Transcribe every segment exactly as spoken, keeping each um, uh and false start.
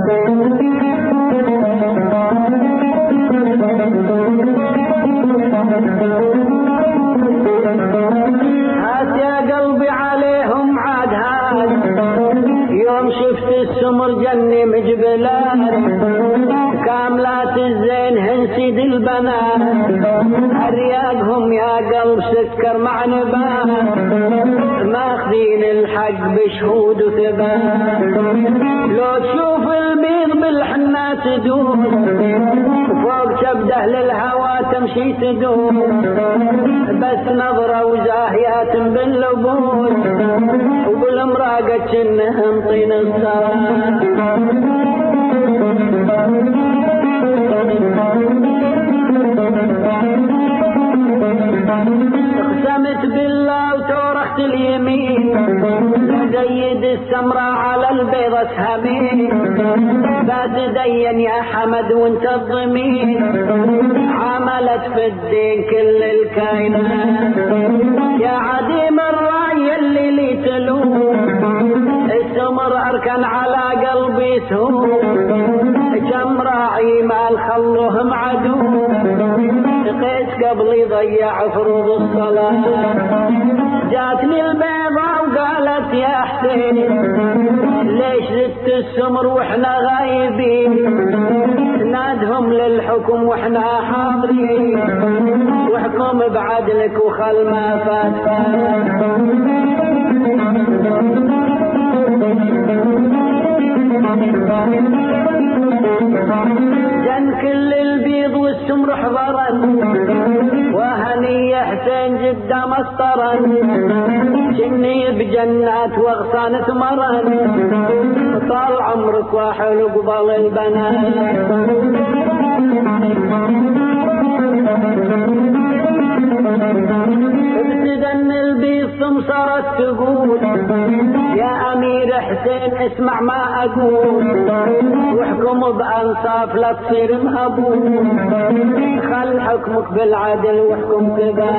هات يا قلبي عليهم عاد هاد يوم شفت السمر جني مجبلات كاملات الزين هنسيد البنات أرياقهم يا قلب سكر مع نبات ماخذين الحق بشهود وثبات لو تشوف البيض بالحنة تدور فوق كبده للهوى تمشي تدور بس نظرة وزاهيات باللبوس وبالمراقة كنهم طين الصلاة اقسمت بالله وتورخت اليمين زيد السمرة على البيض اسهمين بعد دين يا حمد وانت الضمين عملت في الدين كل الكائنات يا عديم الرأي اللي لي تلوم السمر اركن على قلبي سهوم كم راعي مال خلوهم عدو قيس قبل يضيع فروض الصلاة جاتني البيضة وقالت يا حسين ليش زدت السمر واحنا غايبين نادهم للحكم واحنا حاضرين واحكم بعدلك وخل ما فات جن كل البيض والسمر حضرا وهني حسين جدا مسطرا جني بجنات واغصان ثمرا طال عمرك وحلو قبل البنات ابتدن البيض ثم صارت تقول يا امير حسين اسمع ما اقول واحكم بانصاف لا تصير مهبول خل حكمك بالعدل واحكم كذا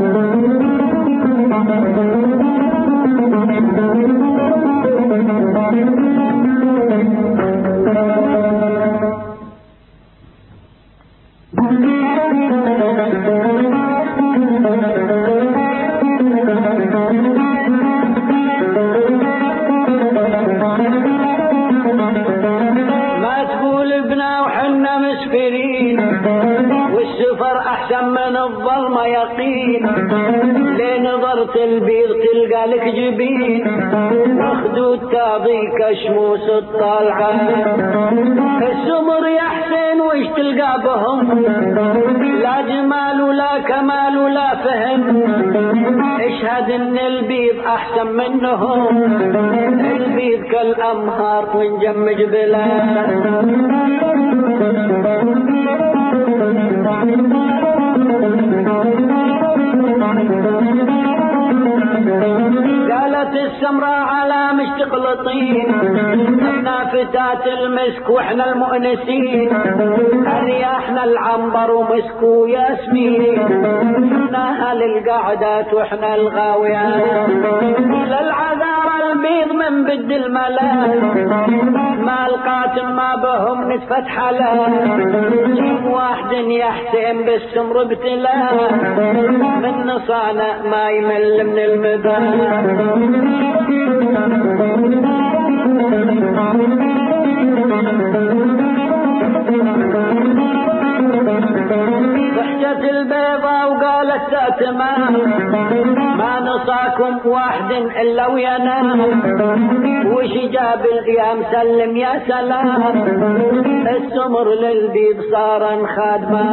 أحسن من الظلمة يقين لنظرت البيض تلقى لك جبين وخدود تاضيك شموس الطالعة السمر يا حسين وش تلقى بهم لا جمال ولا كمال ولا فهم اشهد ان البيض احسن منهم البيض كالامهار ونجمج بلاد قالت السمراء على مش تقلطين احنا فتات المسك واحنا المؤنسين ارياحنا العنبر ومسك وياسمين احنا اهل القعدات واحنا الغاويات للعذار البيض من بد الملاك ما القاتم ما بهم نتفت حلال جيب واحد يا حسين بالسمر ابتلاه من نصانع ما يمل من المبان ضحكت البيضة وقالت تمام ما نصاكم واحد إلا وينام وش جاب يا مسلم يا سلام السمر للبيض صار خادمة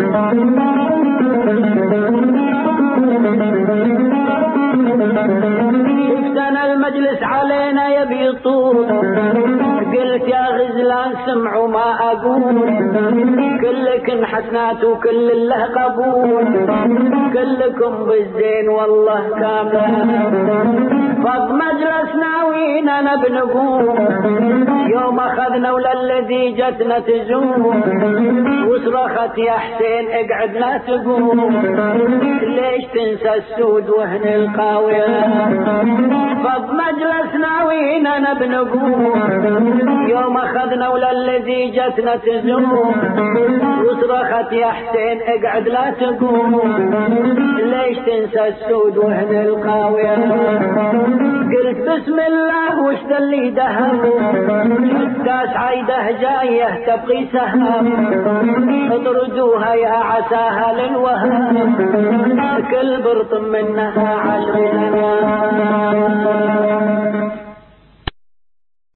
شفتنا المجلس علينا يبي طول قلت يا غزلان سمعوا ما أقول كلكن حسنات وكل الله قبول كلكم بالزين والله كامل فض مجلسنا وينا نبنقول يوم أخذنا وللذي جتنا تزور وصرخت يا حسين اقعدنا تقول ليش تنسى السود وهن القاوية فض مجلسنا وينا نبنقول يوم أخذنا المولى الذي جتنا تزوم وصرخت يا حسين اقعد لا تقوم ليش تنسى السود وهن القاوية قلت بسم الله وش اللي دهم كاس عيده جايه تبقي سهم اطردوها يا عساها للوهم كل برط منها عشر سنوات